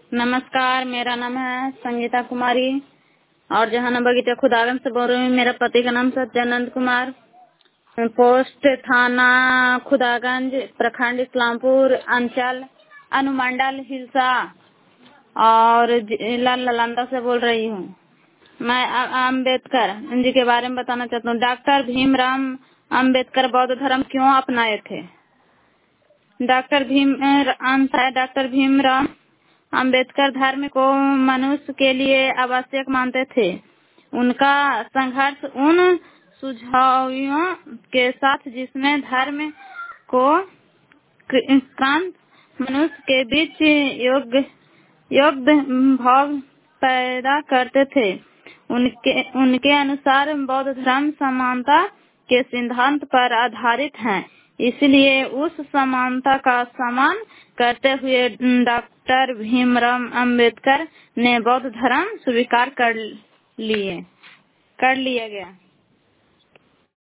नमस्कार, मेरा नाम है संगीता कुमारी और जहाना बगीचा खुदागम से बोल रही हूँ। मेरा पति का नाम सत्यानंद कुमार, पोस्ट थाना खुदागंज, प्रखंड इस्लामपुर, अंचल अनुमंडल हिलसा और जिला नालंदा से बोल रही हूँ। मैं अम्बेडकर जी के बारे में बताना चाहता हूँ। डॉक्टर भीमराव अम्बेडकर बौद्ध धर्म क्यों अपनाए थे? डॉक्टर भीमराव अम्बेडकर धर्म को मनुष्य के लिए आवश्यक मानते थे। उनका संघर्ष उन सुझावों के साथ जिसमें धर्म को क्रांत मनुष्य के बीच योग भाव पैदा करते थे। उनके अनुसार बौद्ध धर्म समानता के सिद्धांत पर आधारित है, इसलिए उस समानता का सम्मान करते हुए डॉक्टर भीमराव अम्बेडकर ने बौद्ध धर्म स्वीकार कर लिया गया।